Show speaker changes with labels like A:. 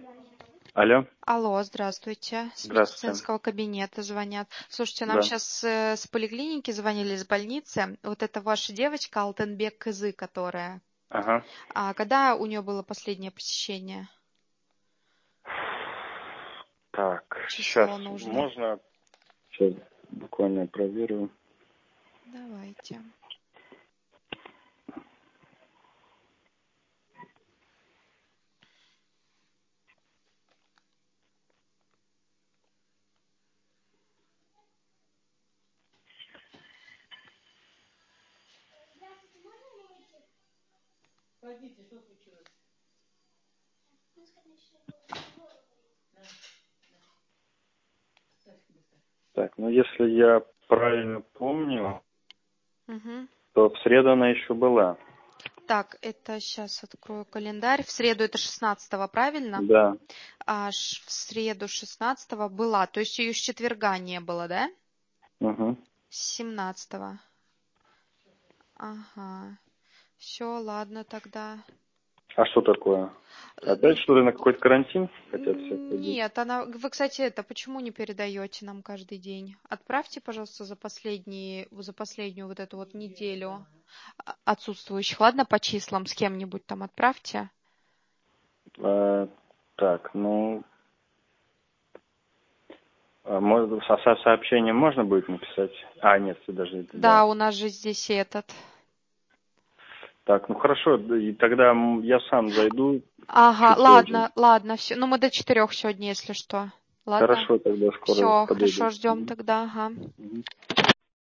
A: Алло,
B: Алло, здравствуйте. С
A: здравствуйте.
B: медицинского кабинета звонят. Слушайте, нам
A: Да.
B: сейчас с поликлиники звонили, из больницы. Вот это ваша девочка Алтынбек Кызы, которая.
A: Ага.
B: А когда у нее было последнее посещение?
A: Так, сейчас
B: Число нужно.
A: можно? Сейчас буквально проверю.
B: Давайте.
A: Так, ну если я правильно помню,
B: Угу.
A: то в среду она еще была.
B: Так, это сейчас открою календарь. В среду это 16-го, правильно?
A: Да.
B: В среду 16-го была. То есть ее с четверга не было, да?
A: Угу.
B: С 17-го. Ага. Все, ладно тогда.
A: А что такое? Опять что ли на какой-то карантин хотят всех ходить?
B: Нет, вы, кстати, почему не передаете нам каждый день? Отправьте, пожалуйста, за последнюю вот эту вот неделю отсутствующих. Ладно, по числам с кем-нибудь там отправьте.
A: А, так, ну, может, сообщение можно будет написать? А, нет, подождите,
B: Да,
A: да.
B: у нас же здесь этот.
A: Так, ну хорошо, и тогда я сам зайду
B: Ага,
A: чуть позже.
B: ладно, все. Ну, мы до 4 сегодня, если что. Ладно?
A: Хорошо, тогда скоро
B: Все,
A: подойду.
B: хорошо, ждем тогда, ага.
A: Мгм.